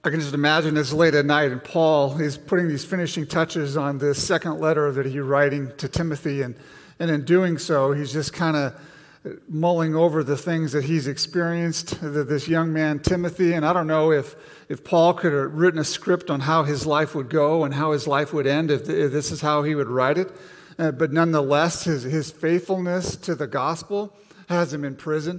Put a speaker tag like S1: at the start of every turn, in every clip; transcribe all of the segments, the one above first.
S1: I can just imagine it's late at night and Paul is putting these finishing touches on this second letter that he's writing to Timothy. And in doing so, he's just kind of mulling over the things that he's experienced, this young man, Timothy. And I don't know if Paul could have written a script on how his life would go and how his life would end, if this is how he would write it. But nonetheless, his faithfulness to the gospel has him in prison.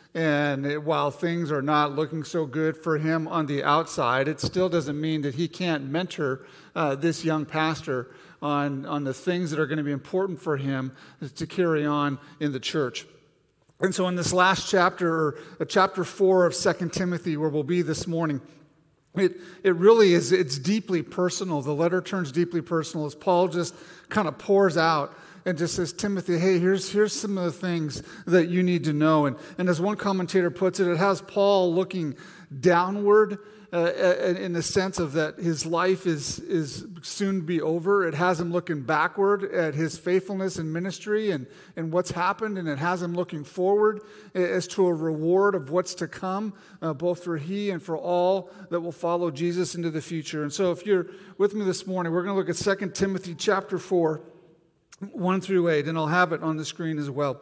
S1: And while things are not looking so good for him on the outside, it still doesn't mean that he can't mentor this young pastor on the things that are going to be important for him to carry on in the church. And so in this last chapter, or chapter 4 of 2 Timothy, where we'll be this morning, it really is, it's deeply personal. The letter turns deeply personal as Paul just kind of pours out and just says, Timothy, hey, here's some of the things that you need to know. And as one commentator puts it, it has Paul looking downward in the sense of that his life is soon to be over. It has him looking backward at his faithfulness in ministry and what's happened, and it has him looking forward as to a reward of what's to come, both for he and for all that will follow Jesus into the future. And so if you're with me this morning, we're going to look at 2 Timothy chapter 4, 1 through 8, and I'll have it on the screen as well.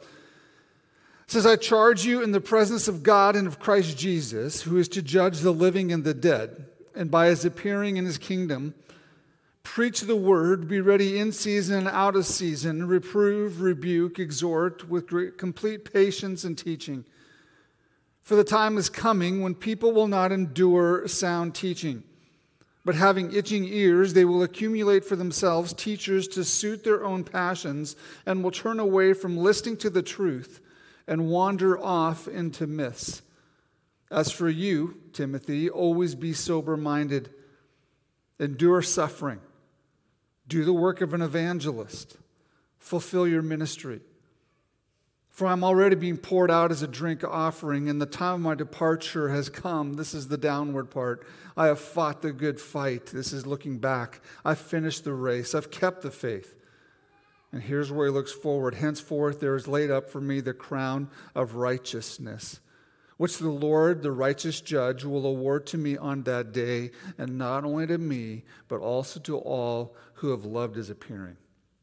S1: It says, I charge you in the presence of God and of Christ Jesus, who is to judge the living and the dead, and by his appearing in his kingdom, preach the word, be ready in season and out of season, reprove, rebuke, exhort with complete patience and teaching. For the time is coming when people will not endure sound teaching, but having itching ears, they will accumulate for themselves teachers to suit their own passions, and will turn away from listening to the truth and wander off into myths. As for you, Timothy, always be sober-minded, endure suffering, do the work of an evangelist, fulfill your ministry. For I'm already being poured out as a drink offering, and the time of my departure has come. This is the downward part. I have fought the good fight. This is looking back. I've finished the race. I've kept the faith. And here's where he looks forward. Henceforth there is laid up for me the crown of righteousness, which the Lord, the righteous judge, will award to me on that day, and not only to me, but also to all who have loved his appearing.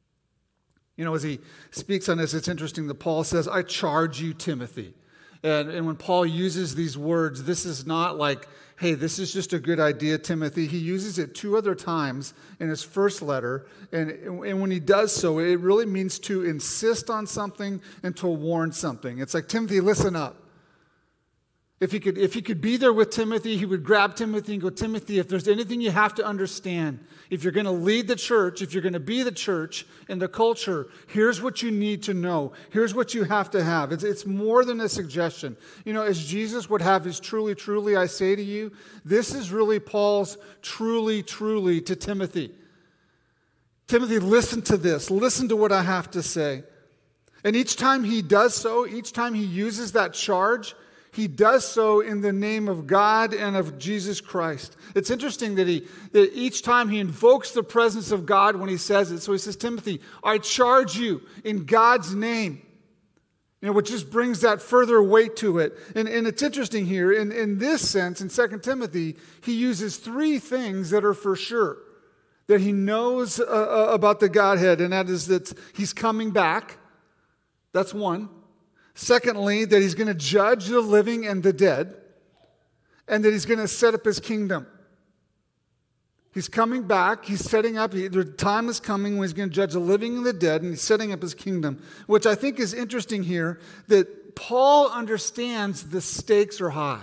S1: You know, as he speaks on this, it's interesting that Paul says, I charge you, Timothy. And when Paul uses these words, this is not like, hey, this is just a good idea, Timothy. He uses it 2 other times in his first letter. And when he does so, it really means to insist on something and to warn something. It's like, Timothy, listen up. If he could be there with Timothy, he would grab Timothy and go, Timothy, if there's anything you have to understand, if you're going to lead the church, if you're going to be the church in the culture, here's what you need to know. Here's what you have to have. It's more than a suggestion. You know, as Jesus would have his truly, truly, I say to you, this is really Paul's truly, truly to Timothy. Timothy, listen to this. Listen to what I have to say. And each time he does so, each time he uses that charge, he does so in the name of God and of Jesus Christ. It's interesting that each time he invokes the presence of God when he says it. So he says, Timothy, I charge you in God's name. You know, which just brings that further weight to it. And it's interesting here, in this sense, in 2 Timothy, he uses 3 things that are for sure. That he knows about the Godhead, and that is that he's coming back. That's one. Secondly, that he's going to judge the living and the dead, and that he's going to set up his kingdom. He's coming back. He's setting up. The time is coming when he's going to judge the living and the dead, and he's setting up his kingdom, which I think is interesting here, that Paul understands the stakes are high.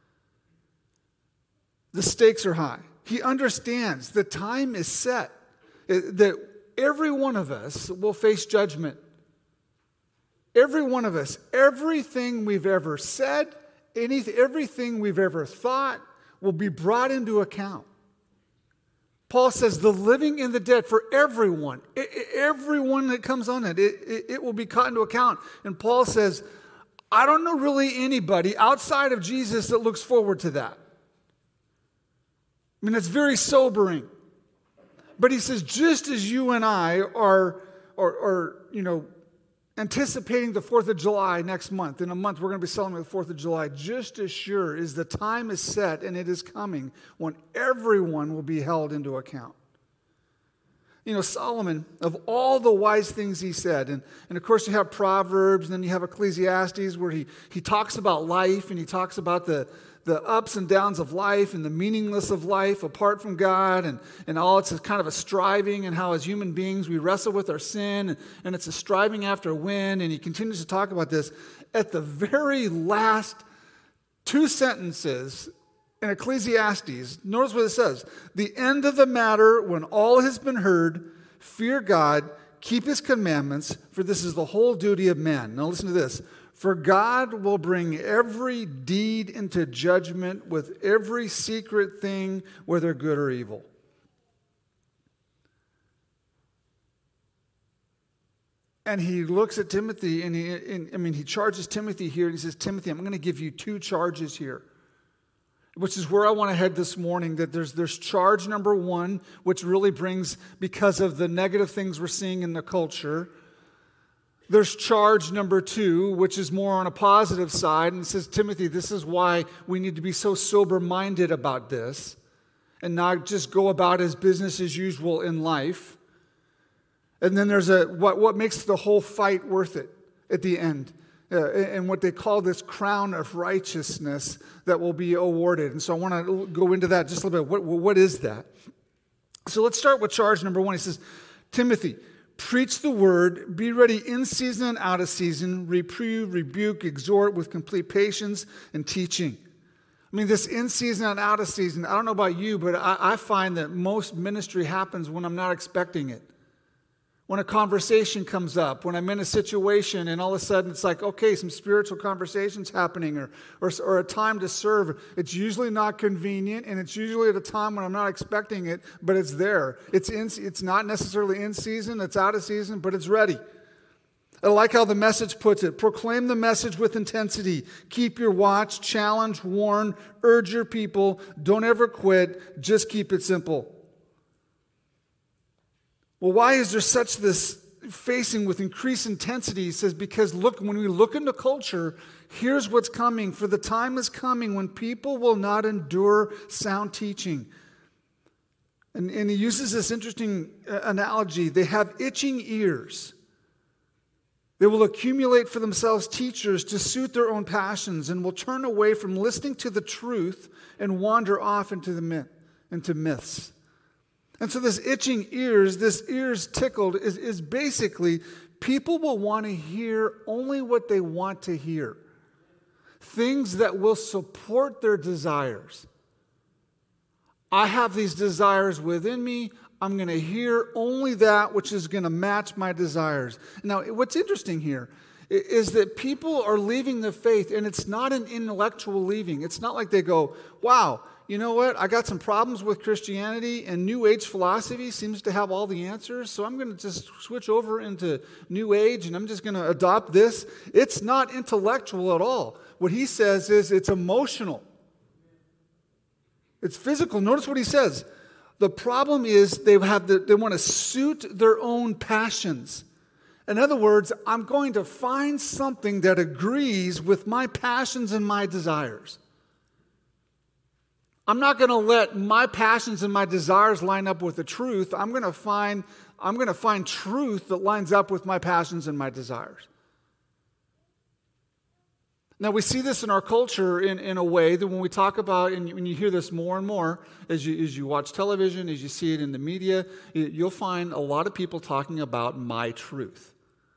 S1: The stakes are high. He understands the time is set, that every one of us will face judgment. Every one of us, everything we've ever said, everything we've ever thought will be brought into account. Paul says the living and the dead, for everyone, everyone that comes on it will be caught into account. And Paul says, I don't know really anybody outside of Jesus that looks forward to that. I mean, it's very sobering. But he says, just as you and I are anticipating the 4th of July next month. In a month, we're going to be celebrating the 4th of July. Just as sure as the time is set and it is coming when everyone will be held into account. Solomon, of all the wise things he said, and of course you have Proverbs, and then you have Ecclesiastes where he talks about life, and he talks about the ups and downs of life and the meaningless of life apart from God, and all it's a kind of a striving, and how as human beings we wrestle with our sin, and it's a striving after a win, and he continues to talk about this. At the very last 2 sentences in Ecclesiastes, notice what it says. The end of the matter, when all has been heard, fear God, keep his commandments, for this is the whole duty of man. Now listen to this. For God will bring every deed into judgment with every secret thing, whether good or evil. And he looks at Timothy, and he charges Timothy here, and he says, Timothy, I'm going to give you 2 charges here. Which is where I want to head this morning, that there's charge number 1, which really brings, because of the negative things we're seeing in the culture. There's charge number 2, which is more on a positive side, and it says, Timothy, this is why we need to be so sober-minded about this, and not just go about as business as usual in life. And then there's what makes the whole fight worth it at the end. And what they call this crown of righteousness that will be awarded. And so I want to go into that just a little bit. What is that? So let's start with charge number 1. He says, Timothy, preach the word, be ready in season and out of season, reprove, rebuke, exhort with complete patience and teaching. This in season and out of season, I don't know about you, but I find that most ministry happens when I'm not expecting it. When a conversation comes up, when I'm in a situation and all of a sudden it's like, okay, some spiritual conversation's happening or a time to serve. It's usually not convenient, and it's usually at a time when I'm not expecting it, but it's there. It's not necessarily in season, it's out of season, but it's ready. I like how the Message puts it. Proclaim the message with intensity. Keep your watch, challenge, warn, urge your people. Don't ever quit. Just keep it simple. Well, why is there such this facing with increased intensity? He says, because look, when we look into culture, here's what's coming. For the time is coming when people will not endure sound teaching. And he uses this interesting analogy. They have itching ears. They will accumulate for themselves teachers to suit their own passions, and will turn away from listening to the truth and wander off into myths. And so this itching ears, this ears tickled, is basically people will want to hear only what they want to hear. Things that will support their desires. I have these desires within me. I'm going to hear only that which is going to match my desires. Now, what's interesting here is that people are leaving the faith, and it's not an intellectual leaving. It's not like they go, wow, you know what? I got some problems with Christianity, and New Age philosophy seems to have all the answers, so I'm going to just switch over into New Age, and I'm just going to adopt this. It's not intellectual at all. What he says is it's emotional. It's physical. Notice what he says. The problem is they want to suit their own passions. In other words, I'm going to find something that agrees with my passions and my desires. I'm not going to let my passions and my desires line up with the truth. I'm going to find truth that lines up with my passions and my desires. Now, we see this in our culture in a way that when we talk about, and when you hear this more and more, as you watch television, as you see it in the media, you'll find a lot of people talking about my truth.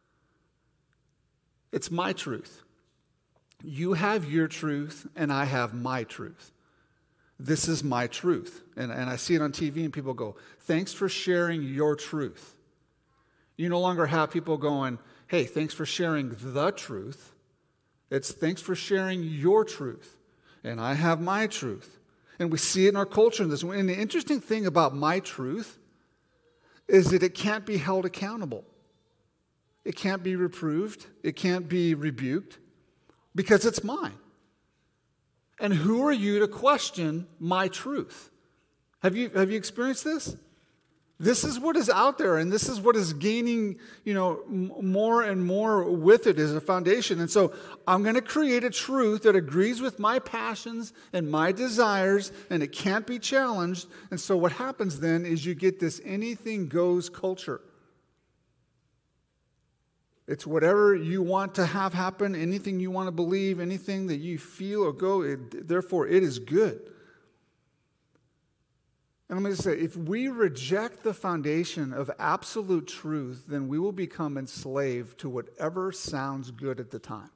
S1: It's my truth. You have your truth, and I have my truth. This is my truth. And I see it on TV, and people go, thanks for sharing your truth. You no longer have people going, hey, thanks for sharing the truth. It's thanks for sharing your truth. And I have my truth. And we see it in our culture in this way. And the interesting thing about my truth is that it can't be held accountable. It can't be reproved. It can't be rebuked because it's mine. And who are you to question my truth? Have you experienced this? This is what is out there, and this is what is gaining, more and more with it as a foundation. And so I'm going to create a truth that agrees with my passions and my desires, and it can't be challenged. And so what happens then is you get this anything goes culture. It's whatever you want to have happen, anything you want to believe, anything that you feel or go, therefore it is good. And I'm going to say, if we reject the foundation of absolute truth, then we will become enslaved to whatever sounds good at the time.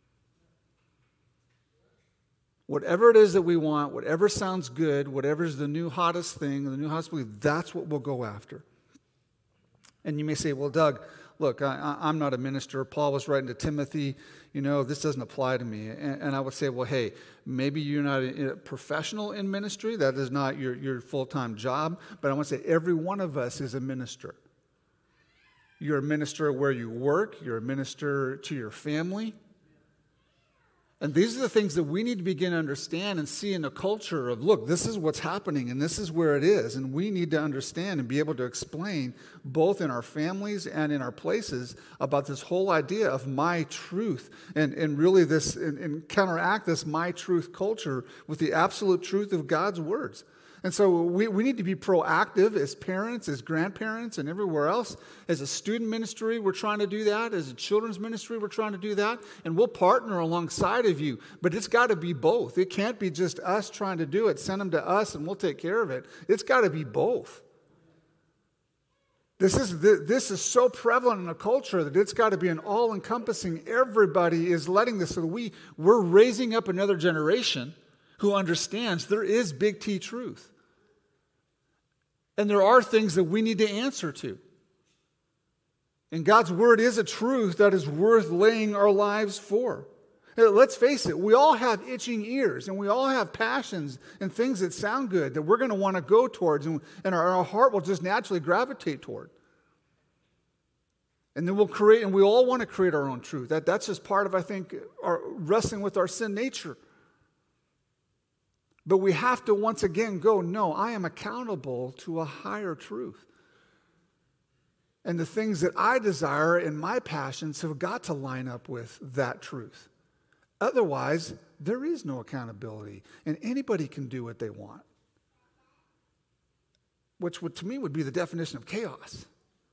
S1: Whatever it is that we want, whatever sounds good, whatever is the new hottest thing, the new hottest belief, that's what we'll go after. And you may say, well, Doug, look, I'm not a minister. Paul was writing to Timothy, this doesn't apply to me. And I would say, well, hey, maybe you're not a professional in ministry. That is not your full-time job. But I want to say every one of us is a minister. You're a minister where you work. You're a minister to your family. And these are the things that we need to begin to understand and see in the culture of, look, this is what's happening and this is where it is. And we need to understand and be able to explain both in our families and in our places about this whole idea of my truth and really this and counteract this my truth culture with the absolute truth of God's words. And so we need to be proactive as parents, as grandparents, and everywhere else. As a student ministry, we're trying to do that. As a children's ministry, we're trying to do that. And we'll partner alongside of you. But it's got to be both. It can't be just us trying to do it. Send them to us and we'll take care of it. It's got to be both. This is so prevalent in the culture that it's got to be an all-encompassing. Everybody is letting this. So that we're raising up another generation who understands there is big T truth. And there are things that we need to answer to. And God's word is a truth that is worth laying our lives for. Let's face it, we all have itching ears and we all have passions and things that sound good that we're going to want to go towards and our heart will just naturally gravitate toward. And then we all want to create our own truth. That's just part of, I think, our wrestling with our sin nature. But we have to once again go, no, I am accountable to a higher truth. And the things that I desire and my passions have got to line up with that truth. Otherwise, there is no accountability, and anybody can do what they want. Which to me would be the definition of chaos.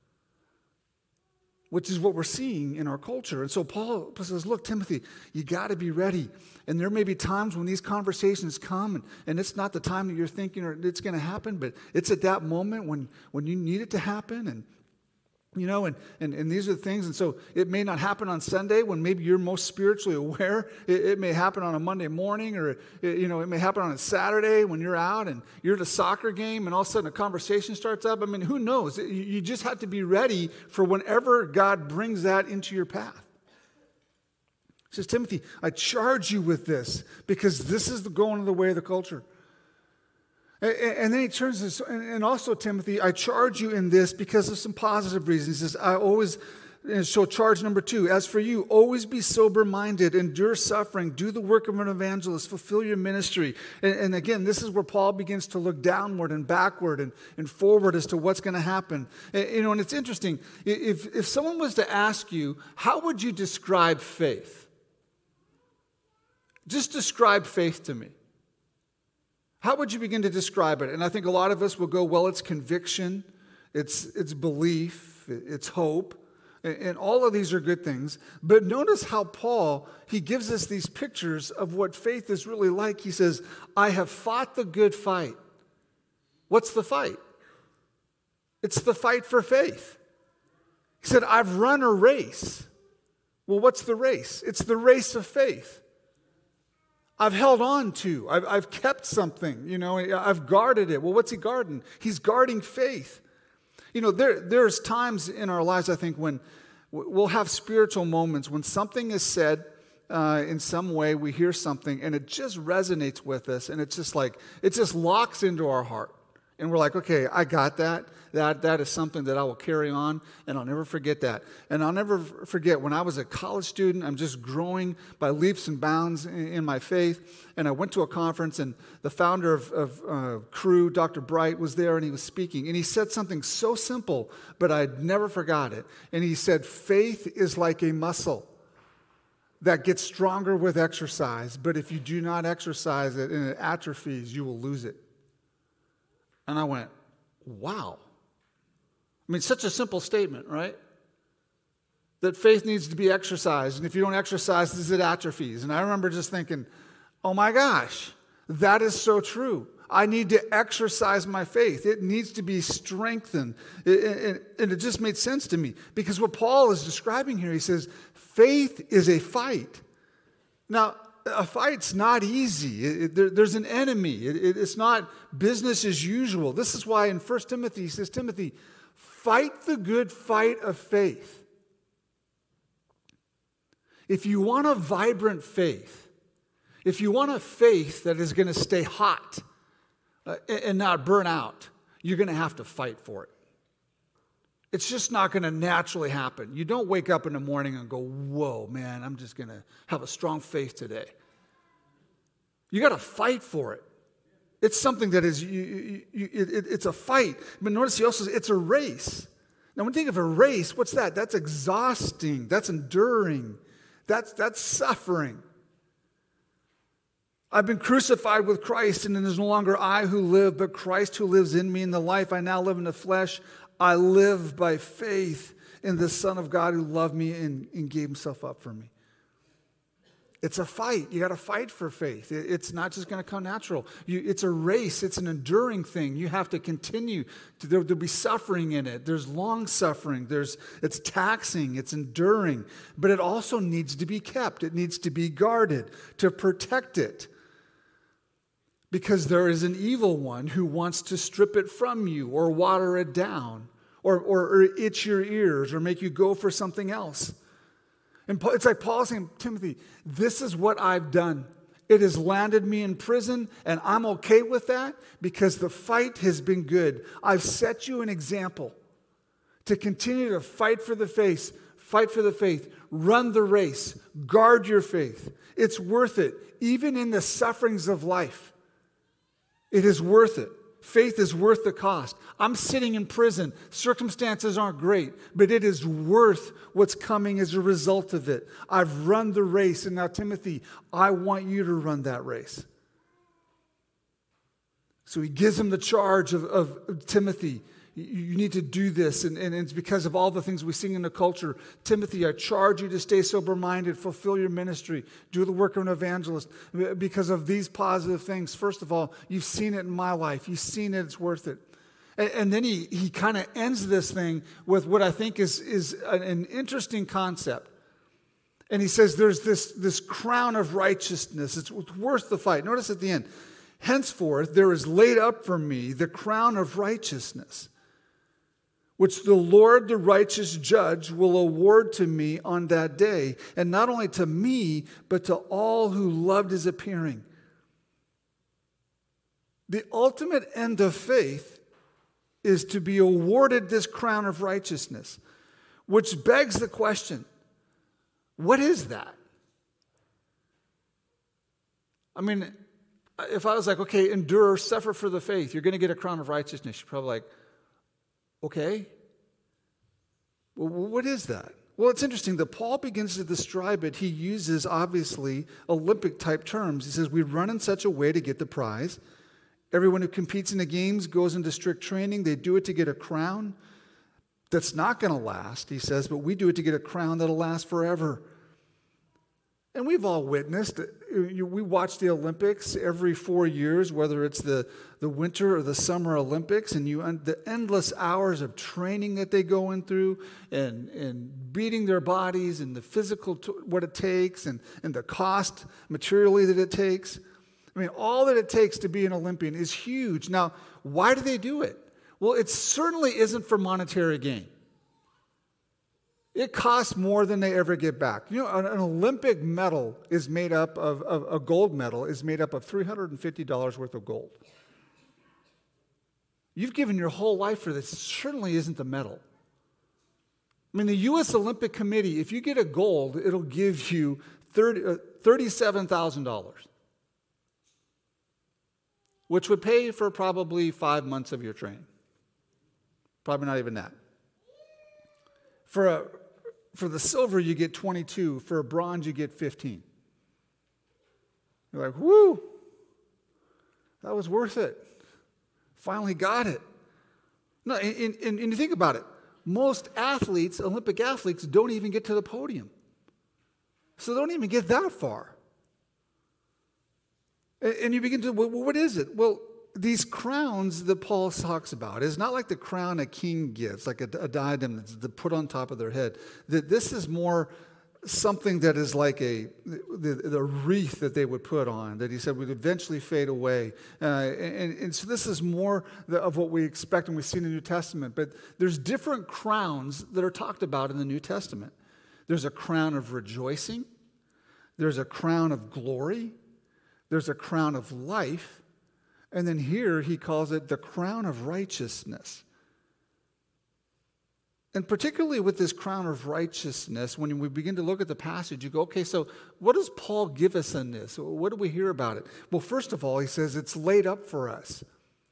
S1: Which is what we're seeing in our culture. And so Paul says, look, Timothy, you got to be ready. And there may be times when these conversations come, and it's not the time that you're thinking or it's going to happen, but it's at that moment when you need it to happen. And these are the things. And so it may not happen on Sunday when maybe you're most spiritually aware. It may happen on a Monday morning, or it may happen on a Saturday when you're out and you're at a soccer game and all of a sudden a conversation starts up. I mean, who knows? You just have to be ready for whenever God brings that into your path. He says, Timothy, I charge you with this because this is going the way of the culture. And then he turns this, and also, Timothy, I charge you in this because of some positive reasons. He says, so charge number 2, as for you, always be sober-minded, endure suffering, do the work of an evangelist, fulfill your ministry. And again, this is where Paul begins to look downward and backward and forward as to what's going to happen. And it's interesting, if someone was to ask you, how would you describe faith? Just describe faith to me. How would you begin to describe it? And I think a lot of us will go, well, it's conviction, it's belief, it's hope, and all of these are good things. But notice how Paul, he gives us these pictures of what faith is really like. He says, I have fought the good fight. What's the fight? It's the fight for faith. He said, I've run a race. Well, what's the race? It's the race of faith. I've held on to. I've kept something. I've guarded it. Well, what's he guarding? He's guarding faith. There's times in our lives, I think, when we'll have spiritual moments when something is said in some way, we hear something, and it just resonates with us, and it's just like, it just locks into our heart. And we're like, okay, I got that. That is something that I will carry on, and I'll never forget that. And I'll never forget when I was a college student, I'm just growing by leaps and bounds in my faith. And I went to a conference, and the founder of Cru, Dr. Bright, was there, and he was speaking. And he said something so simple, but I'd never forgot it. And he said, faith is like a muscle that gets stronger with exercise, but if you do not exercise it and it atrophies, you will lose it. And I went, wow. I mean, such a simple statement, right? That faith needs to be exercised, and if you don't exercise this, it atrophies. And I remember just thinking, oh my gosh, that is so true. I need to exercise my faith. It needs to be strengthened. And it just made sense to me. Because what Paul is describing here, he says, faith is a fight. Now, a fight's not easy. There's an enemy. It's not business as usual. This is why in 1 Timothy, he says, Timothy, fight the good fight of faith. If you want a vibrant faith, if you want a faith that is going to stay hot and not burn out, you're going to have to fight for it. It's just not going to naturally happen. You don't wake up in the morning and go, whoa, man, I'm just going to have a strong faith today. You got to fight for it. It's something that is, it's a fight. But notice he also says it's a race. Now, when you think of a race, what's that? That's exhausting. That's enduring. That's suffering. I've been crucified with Christ, and it is no longer I who live, but Christ who lives in me. In the life I now live in the flesh, I live by faith in the Son of God who loved me and gave himself up for me. It's a fight. You got to fight for faith. It's not just going to come natural. It's a race. It's an enduring thing. You have to continue. There'll be suffering in it. There's long suffering. It's taxing. It's enduring. But it also needs to be kept. It needs to be guarded to protect it. Because there is an evil one who wants to strip it from you or water it down or itch your ears or make you go for something else. And it's like Paul saying, Timothy, this is what I've done. It has landed me in prison, and I'm okay with that because the fight has been good. I've set you an example to continue to fight for the faith, run the race, guard your faith. It's worth it, even in the sufferings of life. It is worth it. Faith is worth the cost. I'm sitting in prison. Circumstances aren't great, but it is worth what's coming as a result of it. I've run the race, and now, Timothy, I want you to run that race. So he gives him the charge of Timothy. You need to do this, and it's because of all the things we sing in the culture. Timothy, I charge you to stay sober-minded, fulfill your ministry, do the work of an evangelist, because of these positive things. First of all, you've seen it in my life. You've seen it. It's worth it. And then he kind of ends this thing with what I think is an interesting concept. And he says there's this crown of righteousness. It's worth the fight. Notice at the end, henceforth there is laid up for me the crown of righteousness, which the Lord, the righteous judge, will award to me on that day, and not only to me, but to all who loved his appearing. The ultimate end of faith is to be awarded this crown of righteousness, which begs the question, what is that? I mean, if I was like, okay, endure, suffer for the faith, you're going to get a crown of righteousness, you're probably like, okay, well, what is that? Well, it's interesting that Paul begins to describe it. He uses, obviously, Olympic-type terms. He says, we run in such a way to get the prize. Everyone who competes in the games goes into strict training. They do it to get a crown that's not going to last, he says, but we do it to get a crown that'll last forever. And we've all witnessed, we watch the Olympics every 4 years, whether it's the winter or the summer Olympics, and the endless hours of training that they go in through and beating their bodies and the physical, what it takes and the cost materially that it takes. I mean, all that it takes to be an Olympian is huge. Now, why do they do it? Well, it certainly isn't for monetary gain. It costs more than they ever get back. You know, an Olympic medal is made up of a gold medal is made up of $350 worth of gold. You've given your whole life for this. It certainly isn't the medal. I mean, the U.S. Olympic Committee, if you get a gold, it'll give you $37,000, which would pay for probably 5 months of your training. Probably not even that. For the silver, you get 22. For a bronze, you get 15. You're like, whoo, that was worth it. Finally got it. No, and you think about it. Most athletes, Olympic athletes, don't even get to the podium. So they don't even get that far. And you begin to, well, what is it? Well, these crowns that Paul talks about is not like the crown a king gets, like a diadem that's put on top of their head. This is more something that is like the wreath that they would put on, that he said would eventually fade away. And so this is more of what we expect and we see in the New Testament. But there's different crowns that are talked about in the New Testament. There's a crown of rejoicing. There's a crown of glory. There's a crown of life. And then here he calls it the crown of righteousness. And particularly with this crown of righteousness, when we begin to look at the passage, you go, okay, so what does Paul give us in this? What do we hear about it? Well, first of all, he says it's laid up for us.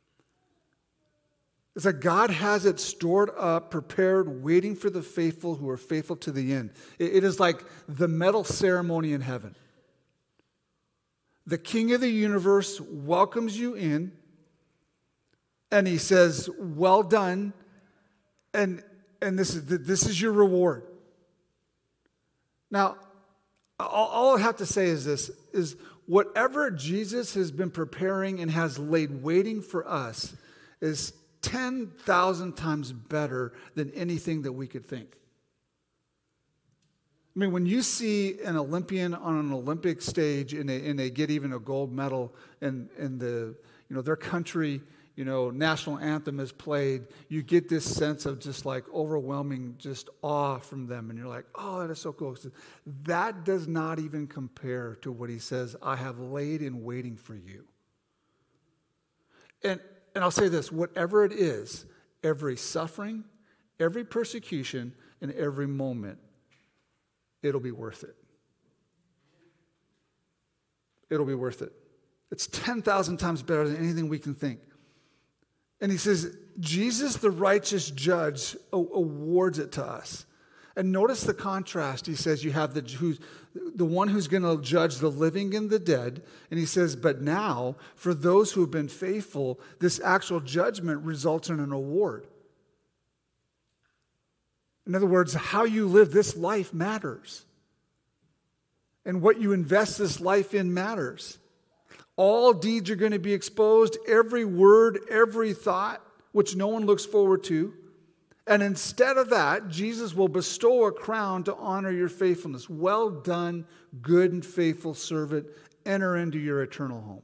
S1: It's like God has it stored up, prepared, waiting for the faithful who are faithful to the end. It is like the medal ceremony in heaven. The King of the universe welcomes you in, and he says, well done, and this is your reward. Now, all I have to say is this, is whatever Jesus has been preparing and has laid waiting for us is 10,000 times better than anything that we could think. I mean, when you see an Olympian on an Olympic stage and they get even a gold medal and their country, national anthem is played, you get this sense of just like overwhelming just awe from them. And you're like, oh, that is so cool. That does not even compare to what he says, I have laid in waiting for you. And I'll say this, whatever it is, every suffering, every persecution, and every moment, it'll be worth it. It'll be worth it. It's 10,000 times better than anything we can think. And he says, Jesus, the righteous judge, awards it to us. And notice the contrast. He says you have the one who's going to judge the living and the dead. And he says, but now, for those who have been faithful, this actual judgment results in an award. In other words, how you live this life matters. And what you invest this life in matters. All deeds are going to be exposed, every word, every thought, which no one looks forward to. And instead of that, Jesus will bestow a crown to honor your faithfulness. Well done, good and faithful servant. Enter into your eternal home.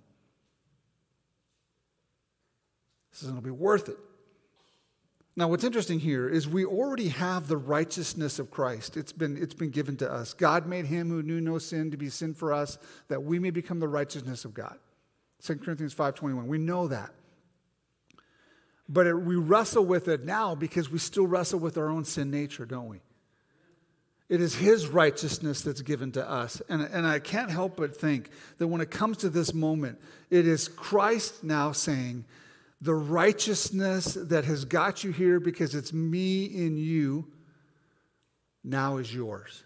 S1: This is going to be worth it. Now, what's interesting here is we already have the righteousness of Christ. It's been given to us. God made him who knew no sin to be sin for us, that we may become the righteousness of God. 2 Corinthians 5:21. We know that. But we wrestle with it now because we still wrestle with our own sin nature, don't we? It is his righteousness that's given to us. And I can't help but think that when it comes to this moment, it is Christ now saying, the righteousness that has got you here because it's me in you, now is yours.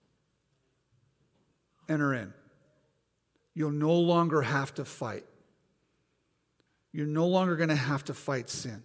S1: Enter in. You'll no longer have to fight. You're no longer going to have to fight sin.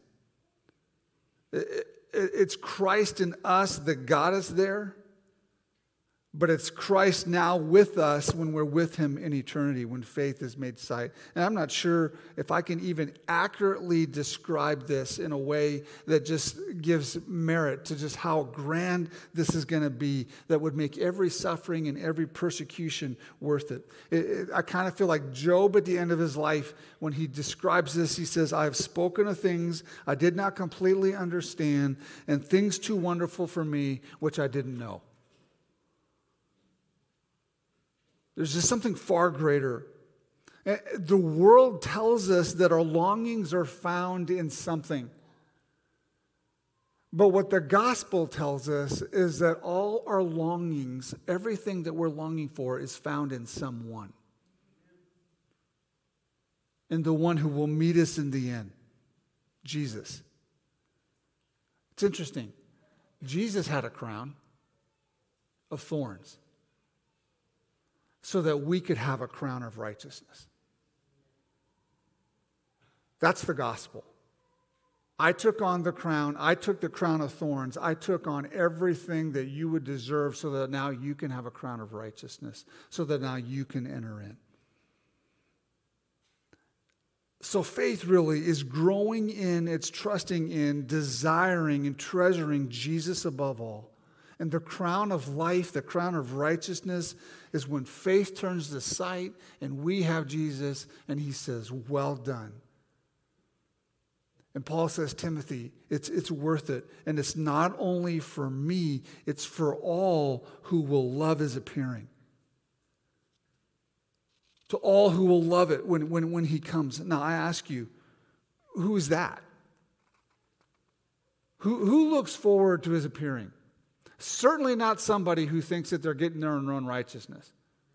S1: It's Christ in us that got us there, but it's Christ now with us when we're with him in eternity, when faith is made sight. And I'm not sure if I can even accurately describe this in a way that just gives merit to just how grand this is going to be, that would make every suffering and every persecution worth it. I kind of feel like Job at the end of his life, when he describes this, he says, I have spoken of things I did not completely understand, and things too wonderful for me, which I didn't know. There's just something far greater. The world tells us that our longings are found in something. But what the gospel tells us is that all our longings, everything that we're longing for, is found in someone. In the one who will meet us in the end, Jesus. It's interesting. Jesus had a crown of thorns so that we could have a crown of righteousness. That's the gospel. I took on the crown. I took the crown of thorns. I took on everything that you would deserve so that now you can have a crown of righteousness, so that now you can enter in. So faith really is growing in, it's trusting in, desiring and treasuring Jesus above all. And the crown of life, the crown of righteousness, is when faith turns to sight and we have Jesus and he says, well done. And Paul says, Timothy, it's worth it. And it's not only for me, it's for all who will love his appearing. To all who will love it when he comes. Now I ask you, who is that? Who looks forward to his appearing? Certainly not somebody who thinks that they're getting their own righteousness.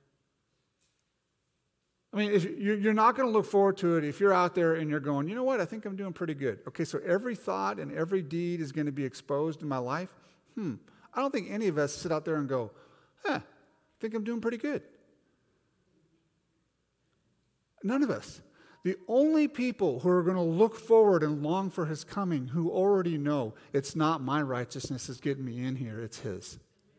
S1: I mean, if you're not going to look forward to it if you're out there and you're going, you know what, I think I'm doing pretty good. Okay, so every thought and every deed is going to be exposed in my life. I don't think any of us sit out there and go, I think I'm doing pretty good. None of us. The only people who are going to look forward and long for his coming, who already know it's not my righteousness that's getting me in here, it's his.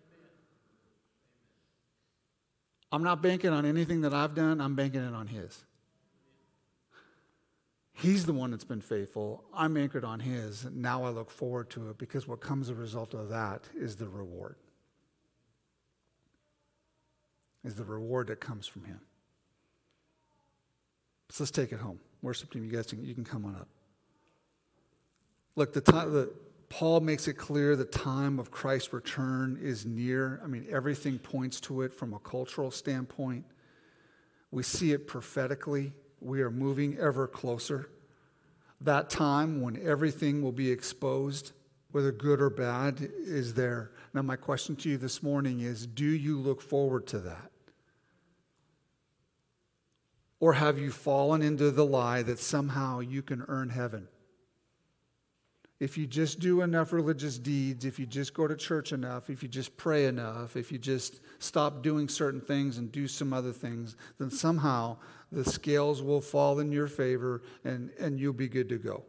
S1: I'm not banking on anything that I've done. I'm banking it on his. He's the one that's been faithful. I'm anchored on his. Now I look forward to it because what comes as a result of that is the reward. Is the reward that comes from him. So let's take it home. Worship team, you guys you can come on up. Look, Paul makes it clear the time of Christ's return is near. I mean, everything points to it from a cultural standpoint. We see it prophetically. We are moving ever closer. That time when everything will be exposed, whether good or bad, is there. Now, my question to you this morning is, do you look forward to that? Or have you fallen into the lie that somehow you can earn heaven? If you just do enough religious deeds, if you just go to church enough, if you just pray enough, if you just stop doing certain things and do some other things, then somehow the scales will fall in your favor and you'll be good to go.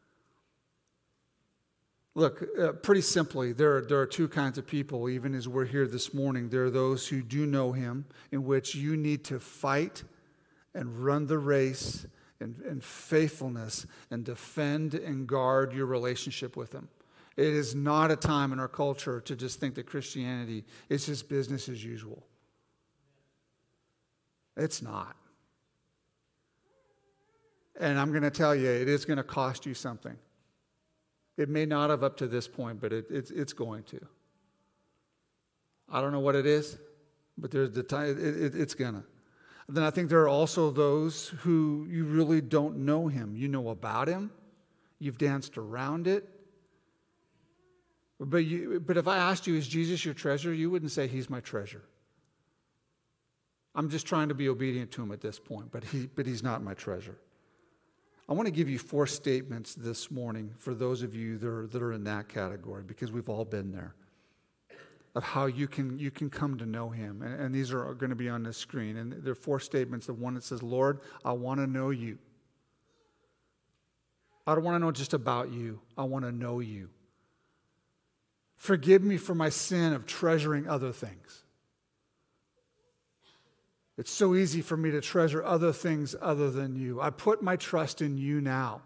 S1: Look, pretty simply, there are two kinds of people, even as we're here this morning. There are those who do know him, in which you need to fight and run the race and faithfulness and defend and guard your relationship with him. It is not a time in our culture to just think that Christianity is just business as usual. It's not. And I'm going to tell you, it is going to cost you something. It may not have up to this point, but it's going to. I don't know what it is, but there's the time it's going to. Then I think there are also those who you really don't know him. You know about him. You've danced around it. But if I asked you, is Jesus your treasure? You wouldn't say he's my treasure. I'm just trying to be obedient to him at this point, but he's not my treasure. I want to give you 4 statements this morning for those of you that are in that category, because we've all been there, of how you can come to know him. And these are going to be on the screen. And there are 4 statements. The one that says, Lord, I want to know you. I don't want to know just about you. I want to know you. Forgive me for my sin of treasuring other things. It's so easy for me to treasure other things other than you. I put my trust in you now.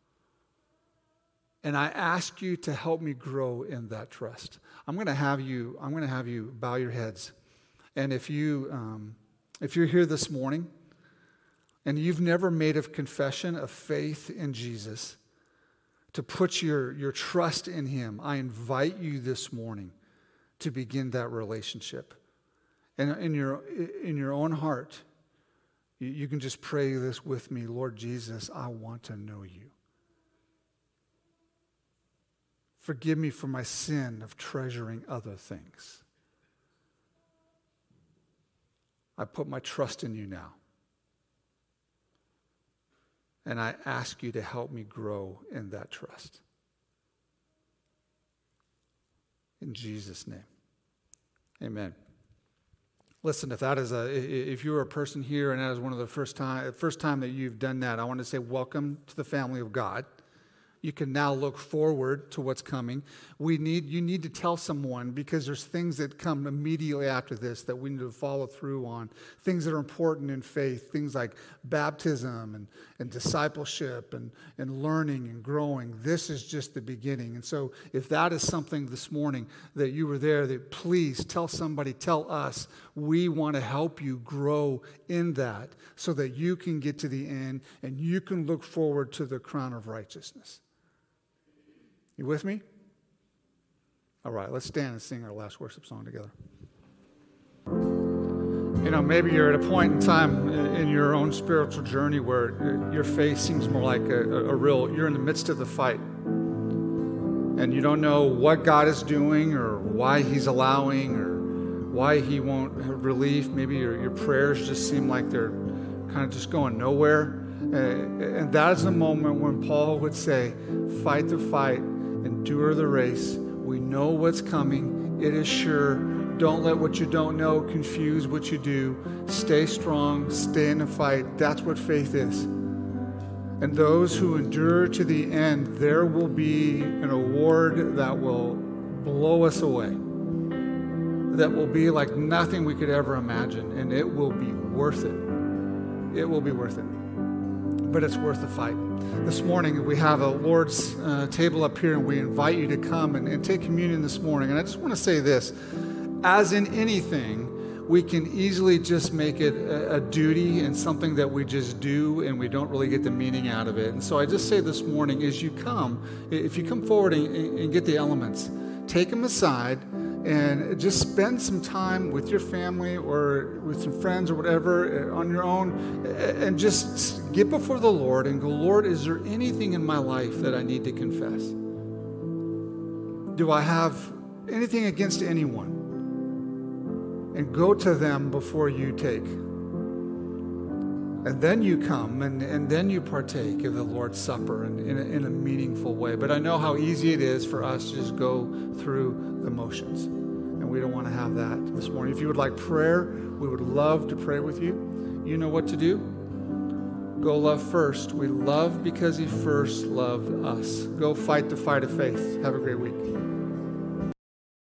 S1: And I ask you to help me grow in that trust. I'm going to have you bow your heads. And if you're here this morning and you've never made a confession of faith in Jesus, to put your trust in him, I invite you this morning to begin that relationship. And in your own heart, You can just pray this with me. Lord Jesus, I want to know you. Forgive me for my sin of treasuring other things. I put my trust in you now. And I ask you to help me grow in that trust. In Jesus' name, amen. Listen, if you're a person here and that is one of the first time that you've done that, I want to say welcome to the family of God. You can now look forward to what's coming. You need to tell someone, because there's things that come immediately after this that we need to follow through on. Things that are important in faith, things like baptism and discipleship and learning and growing. This is just the beginning. And so if that is something this morning that you were there, that please tell somebody, tell us. We want to help you grow in that so that you can get to the end and you can look forward to the crown of righteousness. You with me? All right, let's stand and sing our last worship song together. You know, maybe you're at a point in time in your own spiritual journey where your faith seems more like you're in the midst of the fight. And you don't know what God is doing or why he's allowing or why he won't have relief. Maybe your prayers just seem like they're kind of just going nowhere. And that is the moment when Paul would say, fight the fight, endure the race. We know what's coming. It is sure. Don't let what you don't know confuse what you do. Stay strong. Stay in the fight. That's what faith is. And those who endure to the end, there will be an award that will blow us away. That will be like nothing we could ever imagine. And it will be worth it. It will be worth it. But it's worth the fight. This morning, we have a Lord's table up here, and we invite you to come and take communion this morning. And I just want to say this. As in anything, we can easily just make it a duty and something that we just do, and we don't really get the meaning out of it. And so I just say this morning, as you come, if you come forward and get the elements, take them aside, and just spend some time with your family or with some friends or whatever on your own, and just get before the Lord and go, Lord, is there anything in my life that I need to confess? Do I have anything against anyone? And go to them before you take. And then you come and then you partake of the Lord's Supper in a meaningful way. But I know how easy it is for us to just go through the motions. And we don't want to have that this morning. If you would like prayer, we would love to pray with you. You know what to do. Go love first. We love because he first loved us. Go fight the fight of faith. Have a great week.